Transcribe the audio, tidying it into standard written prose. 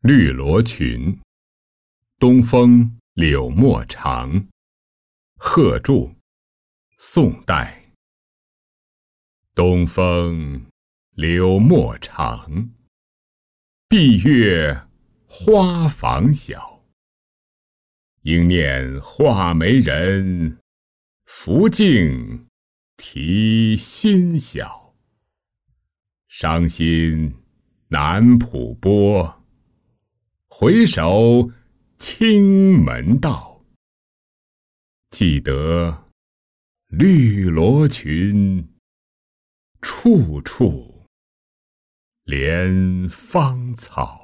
绿罗裙，东风柳末长。贺铸，宋代。东风柳末长，闭月花房小。应念画眉人，拂径啼心晓。伤心南浦波，回首青门道。记得绿罗裙，处处怜芳草。